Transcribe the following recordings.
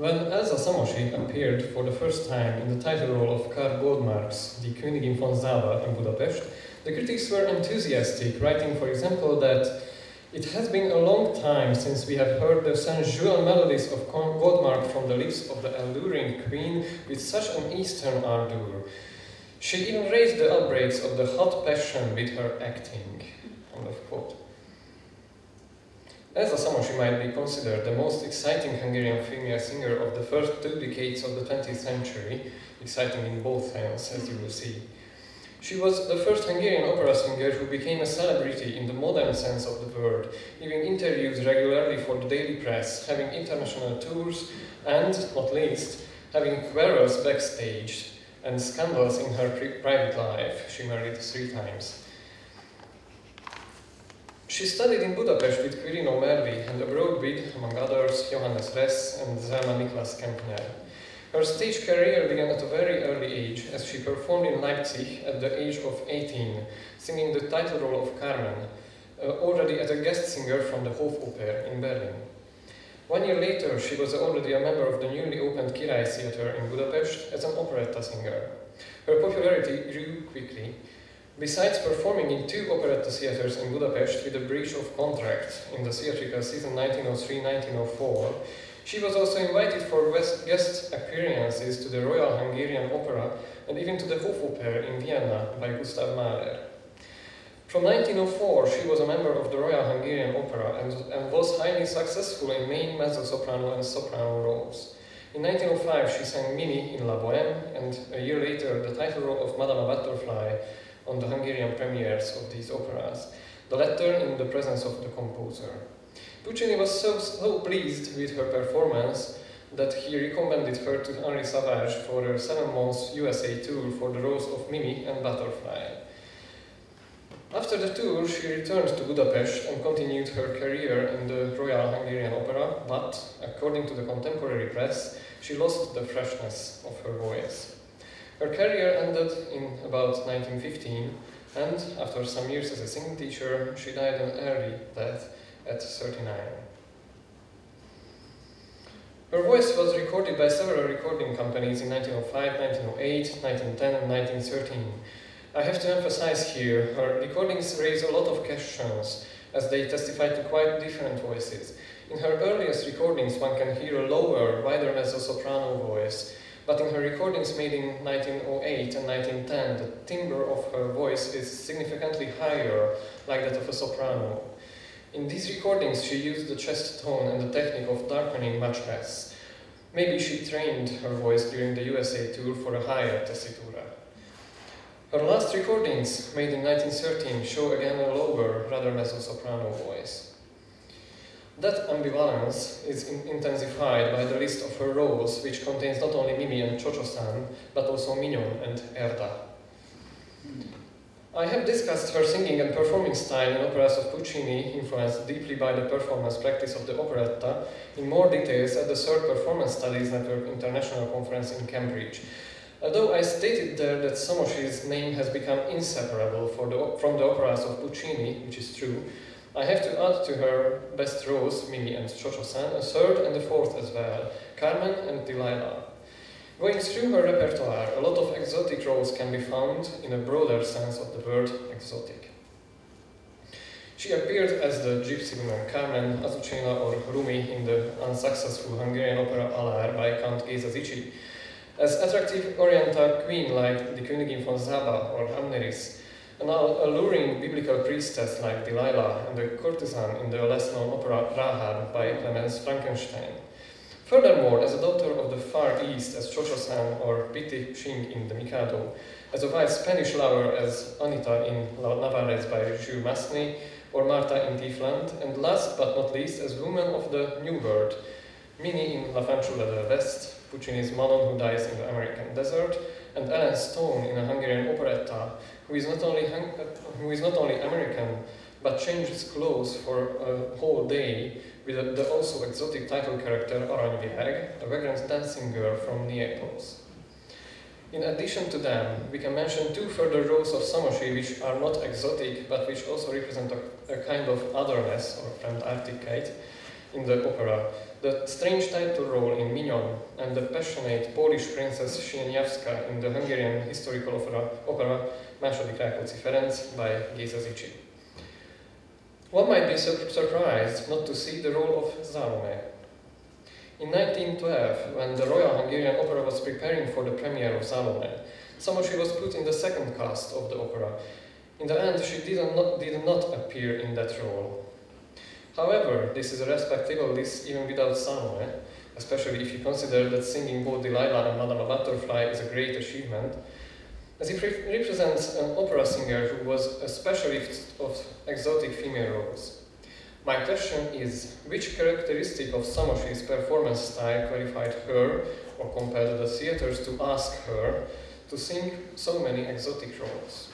When Elsa Samosi appeared for the first time in the title role of Karl Goldmark's Die Königin von Saba in Budapest, the critics were enthusiastic, writing, for example, that it has been a long time since we have heard the sensual melodies of Goldmark from the lips of the alluring queen with such an Eastern ardor. She even raised the outbreaks of the hot passion with her acting. End of quote. Elsa Samosi might be considered the most exciting Hungarian female singer of the first 2 decades of the 20th century, exciting in both senses, as you will see. She was the first Hungarian opera singer who became a celebrity in the modern sense of the word, giving interviews regularly for the daily press, having international tours, and, not least, having quarrels backstage and scandals in her private life. She married 3 times. She studied in Budapest with Quirino Mervi and abroad with, among others, Johannes Ress and Zelma Niklas Kempner. Her stage career began at a very early age, as she performed in Leipzig at the age of 18, singing the title role of Carmen, already as a guest singer from the Hofoper in Berlin. 1 year later, she was already a member of the newly opened Király Theatre in Budapest as an operetta singer. Her popularity grew quickly. Besides performing in 2 operetta theatres in Budapest with a breach of contract in the theatrical season 1903-1904, she was also invited for guest appearances to the Royal Hungarian Opera and even to the Hofoper in Vienna by Gustav Mahler. From 1904, she was a member of the Royal Hungarian Opera and was highly successful in main mezzo-soprano and soprano roles. In 1905, she sang Mimi in La Bohème, and a year later, the title role of Madame Butterfly on the Hungarian premieres of these operas, the latter in the presence of the composer. Puccini was so pleased with her performance that he recommended her to Henri Savage for a 7-month USA tour for the roles of Mimi and Butterfly. After the tour, she returned to Budapest and continued her career in the Royal Hungarian Opera, but, according to the contemporary press, she lost the freshness of her voice. Her career ended in about 1915, and after some years as a singing teacher, she died an early death at 39. Her voice was recorded by several recording companies in 1905, 1908, 1910 and 1913. I have to emphasize here, her recordings raise a lot of questions, as they testify to quite different voices. In her earliest recordings, one can hear a lower, wider mezzo-soprano voice, but in her recordings made in 1908 and 1910, the timbre of her voice is significantly higher, like that of a soprano. In these recordings, she used the chest tone and the technique of darkening much less. Maybe she trained her voice during the USA tour for a higher tessitura. Her last recordings, made in 1913, show again a lower, rather mezzo-soprano voice. That ambivalence is intensified by the list of her roles, which contains not only Mimi and Csocsó-san, but also Mignon and Erda. I have discussed her singing and performing style in operas of Puccini, influenced deeply by the performance practice of the operetta, in more details at the 3rd Performance Studies Network International Conference in Cambridge. Although I stated there that Samosi's name has become inseparable from the operas of Puccini, which is true, I have to add to her best roles, Mimi and Csocsó-san, a 3rd and a 4th as well, Carmen and Delilah. Going through her repertoire, a lot of exotic roles can be found in a broader sense of the word exotic. She appeared as the gypsy woman Carmen, Azucena or Rumi in the unsuccessful Hungarian opera Alár by Count Géza Zichy, as attractive oriental queen like the Königin von Saba or Amneris, an alluring biblical priestess like Delilah, and a courtesan in the less-known opera Rahab by Clemens Frankenstein. Furthermore, as a daughter of the Far East as Csocsó-san or Pitti Singh in The Mikado, as a wild Spanish lover as Anita in La Navarrese by Jules Massenet or Martha in Tiefland, and last but not least as woman of the New World, Minnie in La Fanciulla del West, Puccini's Manon who dies in the American desert, and Ellen Stone in a Hungarian operetta, who is not only American, but changes clothes for a whole day with the also exotic title character Aranyvirág, a vagrant dancing girl from Naples. In addition to them, we can mention 2 further roles of Samosi which are not exotic, but which also represent a kind of otherness or fremdartigkeit, in the opera, the strange title role in Mignon, and the passionate Polish princess Sieniawska in the Hungarian historical opera Második Rákóczi Ferenc by Géza Zichy. One might be surprised not to see the role of Salome. In 1912, when the Royal Hungarian Opera was preparing for the premiere of Salome, Samosi was put in the second cast of the opera. In the end, she did not appear in that role. However, this is a respectable list even without Salome, especially if you consider that singing both Delilah and Madame Butterfly is a great achievement, as it represents an opera singer who was a specialist of exotic female roles. My question is, which characteristic of Samosi's performance style qualified her or compelled the theatres to ask her to sing so many exotic roles?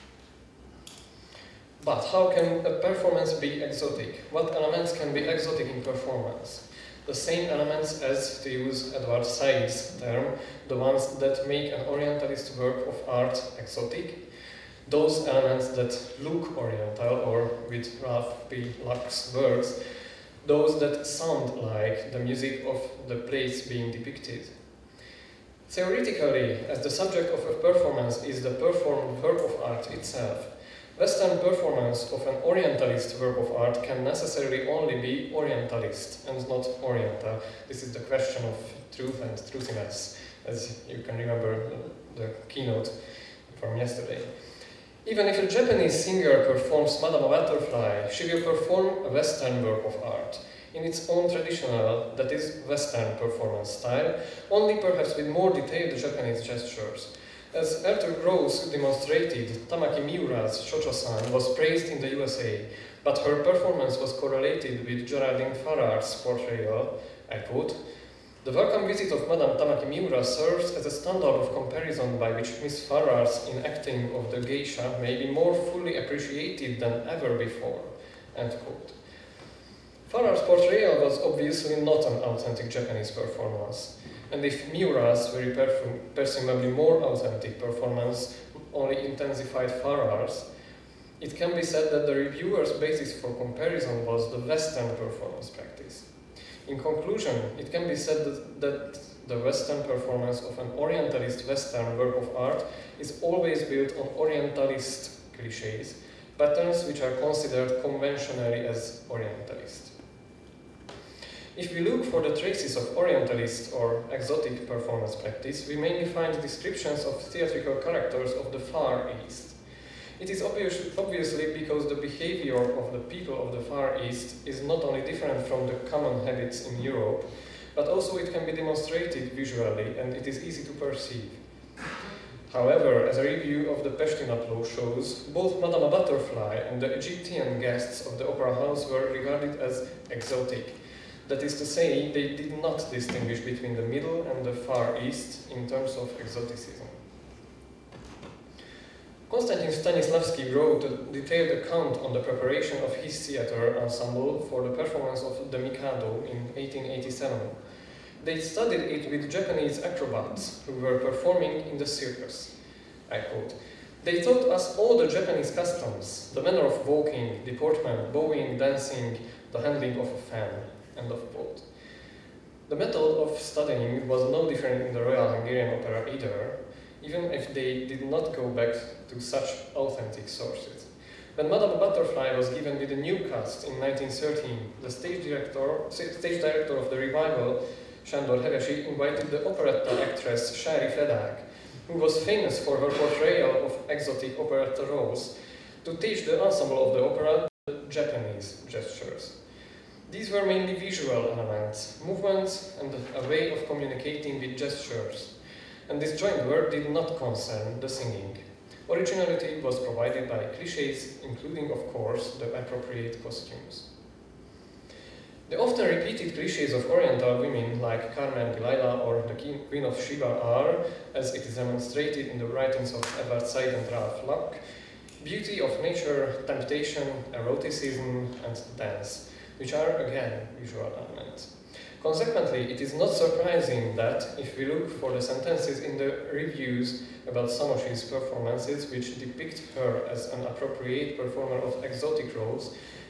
But how can a performance be exotic? What elements can be exotic in performance? The same elements as, to use Edward Said's term, the ones that make an Orientalist work of art exotic, those elements that look Oriental, or with Ralph P. Luck's words, those that sound like the music of the place being depicted. Theoretically, as the subject of a performance is the performed work of art itself, Western performance of an Orientalist work of art can necessarily only be Orientalist and not Oriental. This is the question of truth and truthiness, as you can remember the keynote from yesterday. Even if a Japanese singer performs Madame Butterfly, she will perform a Western work of art in its own traditional, that is, Western performance style, only perhaps with more detailed Japanese gestures. As Arthur Gross demonstrated, Tamaki Miura's Cho-Cho-san was praised in the USA, but her performance was correlated with Geraldine Farrar's portrayal, I quote, "The welcome visit of Madame Tamaki Miura serves as a standard of comparison by which Miss Farrar's enacting of the geisha may be more fully appreciated than ever before." End quote. Farrar's portrayal was obviously not an authentic Japanese performance. And if Miura's very presumably more authentic performance only intensified Farrar's, it can be said that the reviewer's basis for comparison was the Western performance practice. In conclusion, it can be said that the Western performance of an Orientalist Western work of art is always built on Orientalist clichés, patterns which are considered conventionally as Orientalist. If we look for the traces of Orientalist or exotic performance practice, we mainly find descriptions of theatrical characters of the Far East. It is obviously because the behavior of the people of the Far East is not only different from the common habits in Europe, but also it can be demonstrated visually and it is easy to perceive. However, as a review of the Pestinaplo shows, both Madame Butterfly and the Egyptian guests of the opera house were regarded as exotic. That is to say, they did not distinguish between the Middle and the Far East in terms of exoticism. Konstantin Stanislavski wrote a detailed account on the preparation of his theater ensemble for the performance of The Mikado in 1887. They studied it with Japanese acrobats who were performing in the circus. I quote, "They taught us all the Japanese customs, the manner of walking, deportment, bowing, dancing, the handling of a fan." End of quote. The method of studying was no different in the Royal Hungarian Opera either, even if they did not go back to such authentic sources. When Madame Butterfly was given with a new cast in 1913, the stage director of the revival, Sándor Hevesi, invited the operetta actress Sári Fedák, who was famous for her portrayal of exotic operetta roles, to teach the ensemble of the opera the Japanese gestures. These were mainly visual elements, movements, and a way of communicating with gestures. And this joint work did not concern the singing. Originality was provided by clichés, including, of course, the appropriate costumes. The often repeated clichés of Oriental women like Carmen Delilah or the Queen of Sheba are, as it is demonstrated in the writings of Edward Said and Ralph Luck, beauty of nature, temptation, eroticism, and dance, which are again visual elements. Consequently, it is not surprising that, if we look for the sentences in the reviews about Samosi's performances which depict her as an appropriate performer of exotic roles,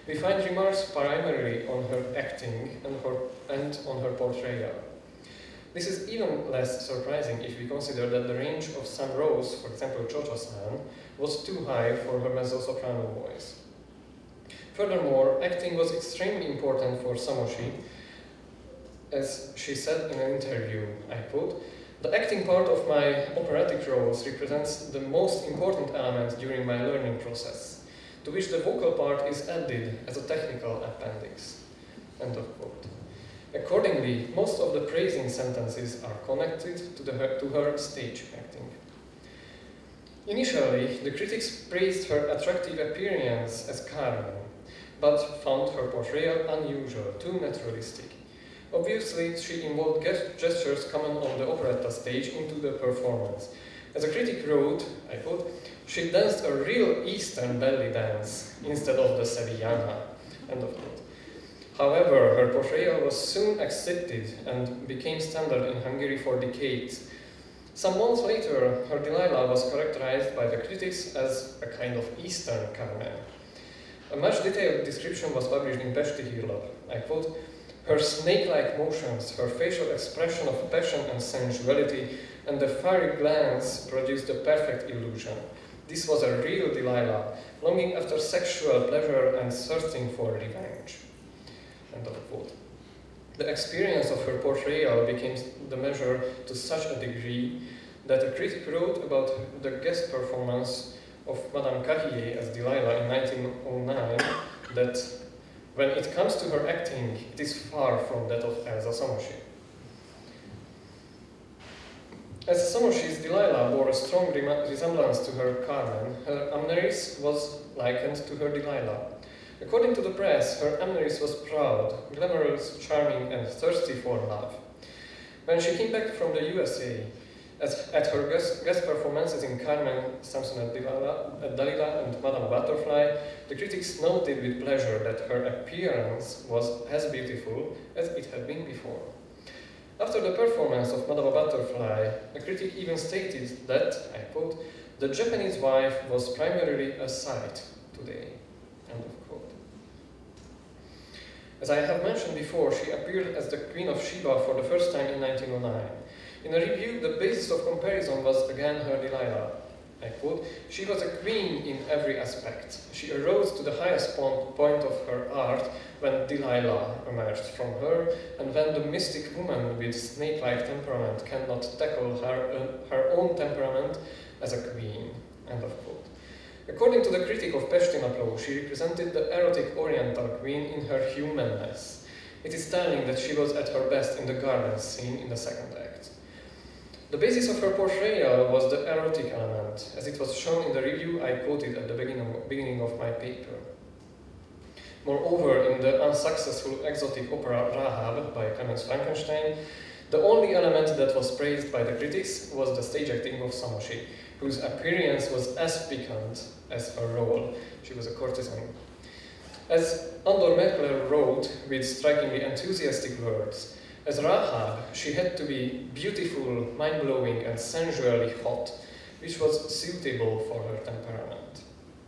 we find remarks primarily on her acting and on her portrayal. This is even less surprising if we consider that the range of some roles, for example Cho-Cho-san, was too high for her mezzo-soprano voice. Furthermore, acting was extremely important for Samoshi. As she said in an interview, I quote, "The acting part of my operatic roles represents the most important element during my learning process, to which the vocal part is added as a technical appendix." End of quote. Accordingly, most of the praising sentences are connected to her stage acting. Initially, the critics praised her attractive appearance as Carmen, but found her portrayal unusual, too naturalistic. Obviously, she involved gestures common on the operetta stage into the performance. As a critic wrote, I quote, "She danced a real Eastern belly dance instead of the Sevillana." End of quote. However, her portrayal was soon accepted and became standard in Hungary for decades. Some months later, her Delilah was characterized by the critics as a kind of Eastern Carmen. A much detailed description was published in Pesti Hírlap. I quote, "Her snake-like motions, her facial expression of passion and sensuality, and the fiery glance produced a perfect illusion. This was a real Delilah, longing after sexual pleasure and thirsting for revenge." End of quote. The experience of her portrayal became the measure to such a degree that a critic wrote about the guest performance of Madame Carrier as Delilah in 1909 that when it comes to her acting, it is far from that of Elsa Samoshi. As Samoshi's Delilah bore a strong resemblance to her Carmen, her Amneris was likened to her Delilah. According to the press, her Amneris was proud, glamorous, charming, and thirsty for love. When she came back from the USA, at her guest performances in Carmen, Samson at Dalila, and Madame Butterfly, the critics noted with pleasure that her appearance was as beautiful as it had been before. After the performance of Madame Butterfly, a critic even stated that, I quote, "The Japanese wife was primarily a sight today." End of quote. As I have mentioned before, she appeared as the Queen of Sheba for the first time in 1909. In a review, the basis of comparison was again her Delilah. I quote, "She was a queen in every aspect. She arose to the highest point of her art when Delilah emerged from her, and when the mystic woman with snake-like temperament cannot tackle her own temperament as a queen." End of quote. According to the critic of Pesti-Napló, she represented the erotic Oriental queen in her humanness. It is telling that she was at her best in the garden scene in the second act. The basis of her portrayal was the erotic element, as it was shown in the review I quoted at the beginning of my paper. Moreover, in the unsuccessful exotic opera Rahab by Clemens Frankenstein, the only element that was praised by the critics was the stage acting of Samoshi, whose appearance was as piquant as her role. She was a courtesan. As Andor Merkler wrote with strikingly enthusiastic words, as Rahab, she had to be beautiful, mind-blowing, and sensually hot, which was suitable for her temperament.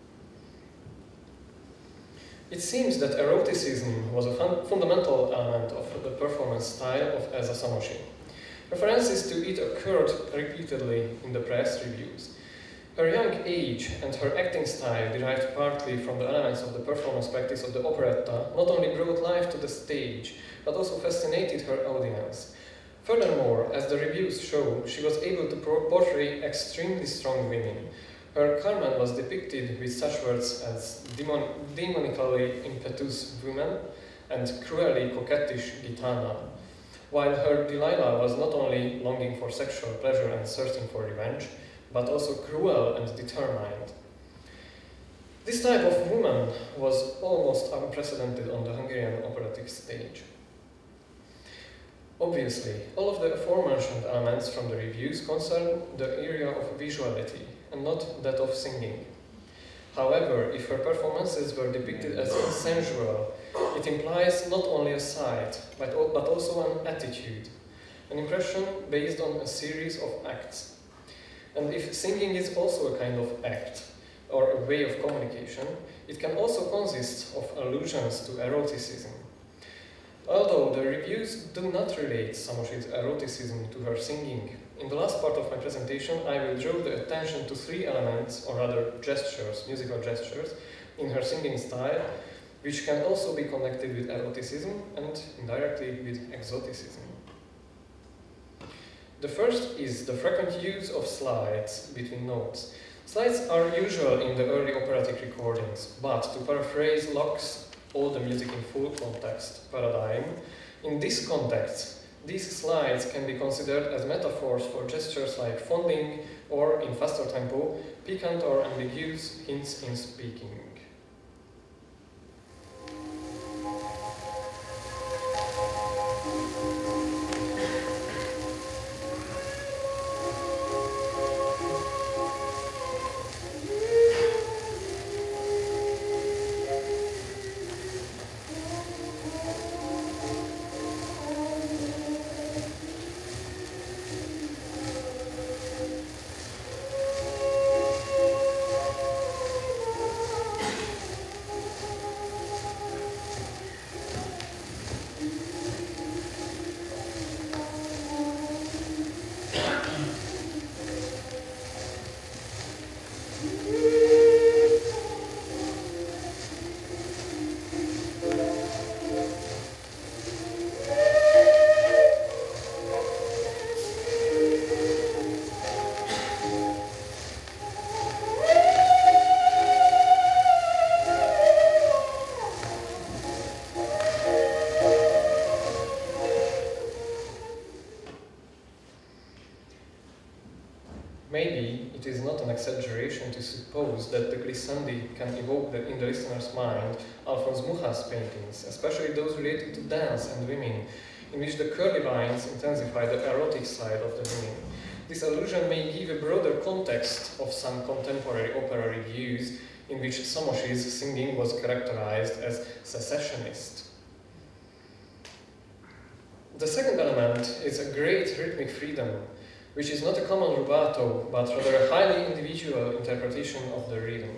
It seems that eroticism was a fundamental element of the performance style of Elsa Samoshi. References to it occurred repeatedly in the press reviews. Her young age and her acting style, derived partly from the elements of the performance practice of the operetta, not only brought life to the stage, but also fascinated her audience. Furthermore, as the reviews show, she was able to portray extremely strong women. Her Carmen was depicted with such words as demonically impetuous woman and cruelly coquettish gitana, while her Delilah was not only longing for sexual pleasure and thirsting for revenge, but also cruel and determined. This type of woman was almost unprecedented on the Hungarian operatic stage. Obviously, all of the aforementioned elements from the reviews concern the area of visuality and not that of singing. However, if her performances were depicted as sensual, it implies not only a sight, but also an attitude, an impression based on a series of acts. And if singing is also a kind of act, or a way of communication, it can also consist of allusions to eroticism. Although the reviews do not relate Samoshi's eroticism to her singing, in the last part of my presentation I will draw the attention to three elements, or rather gestures, musical gestures, in her singing style, which can also be connected with eroticism and indirectly with exoticism. The first is the frequent use of slides between notes. Slides are usual in the early operatic recordings, but to paraphrase Locke's All the Music in Full Context paradigm, in this context, these slides can be considered as metaphors for gestures like fondling or, in faster tempo, piquant or ambiguous hints in speaking. Maybe it is not an exaggeration to suppose that the glissandi can evoke in the listener's mind Alphonse Mucha's paintings, especially those related to dance and women, in which the curly lines intensify the erotic side of the women. This allusion may give a broader context of some contemporary opera reviews in which Samoshi's singing was characterized as secessionist. The second element is a great rhythmic freedom, which is not a common rubato, but rather a highly individual interpretation of the rhythm.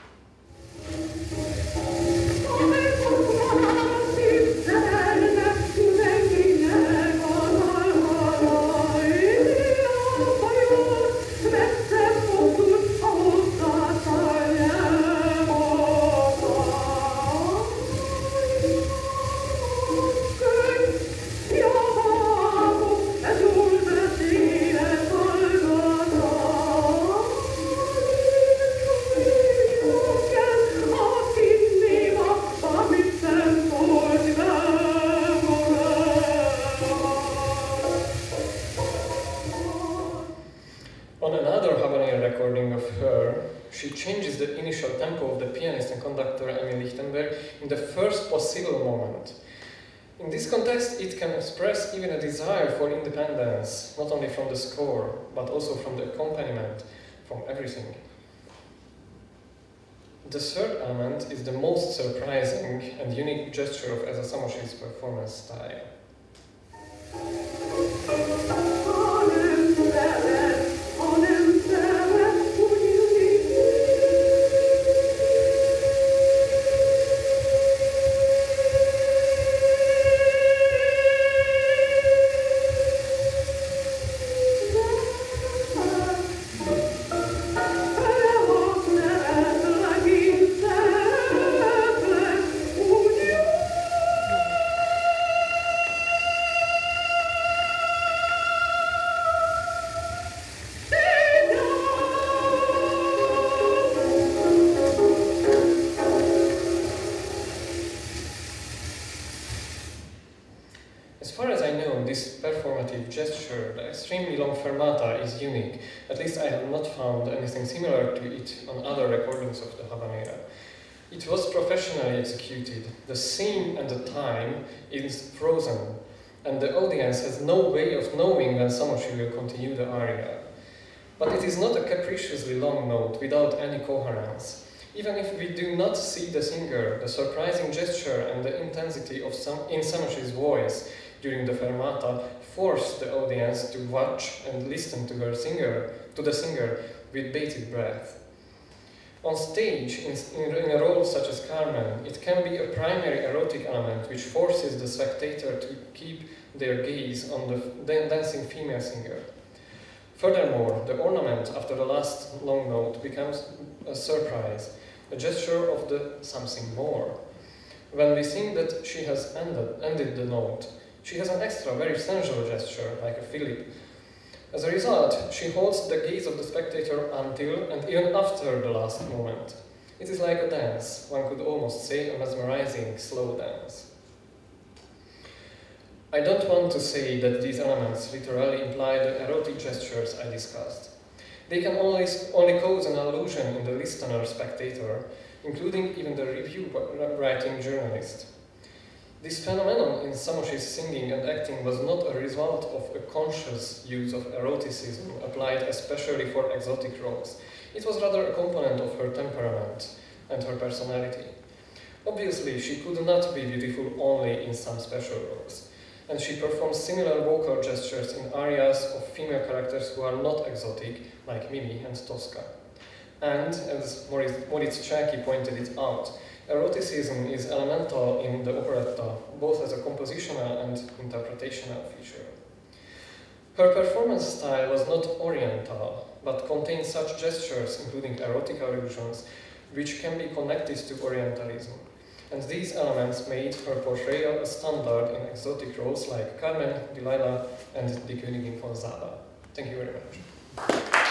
On another habanera recording of her, she changes the initial tempo of the pianist and conductor Emil Lichtenberg in the first possible moment. In this context, it can express even a desire for independence, not only from the score, but also from the accompaniment, from everything. The third element is the most surprising and unique gesture of Esa Samoshi's performance style. As far as I know, this performative gesture, the extremely long fermata, is unique. At least I have not found anything similar to it on other recordings of the habanera. It was professionally executed. The scene and the time is frozen, and the audience has no way of knowing when Samoshi will continue the aria. But it is not a capriciously long note without any coherence. Even if we do not see the singer, the surprising gesture and the intensity in Samoshi's voice during the fermata force the audience to watch and listen to the singer with bated breath. On stage, in a role such as Carmen, it can be a primary erotic element which forces the spectator to keep their gaze on the dancing female singer. Furthermore, the ornament after the last long note becomes a surprise, a gesture of the something more. When we think that she has ended the note, she has an extra, very sensual gesture, like a fillip. As a result, she holds the gaze of the spectator until and even after the last moment. It is like a dance, one could almost say a mesmerizing, slow dance. I don't want to say that these elements literally imply the erotic gestures I discussed. They can only cause an illusion in the listener spectator, including even the review-writing journalist. This phenomenon in Samoshi's singing and acting was not a result of a conscious use of eroticism applied especially for exotic roles. It was rather a component of her temperament and her personality. Obviously, she could not be beautiful only in some special roles, and she performs similar vocal gestures in arias of female characters who are not exotic, like Mimi and Tosca. And, as Moritz Czerny pointed it out, eroticism is elemental in the operetta, both as a compositional and interpretational feature. Her performance style was not oriental, but contained such gestures, including erotic allusions, which can be connected to Orientalism. And these elements made her portrayal a standard in exotic roles like Carmen, Delilah, and Die Königin von Saba. Thank you very much.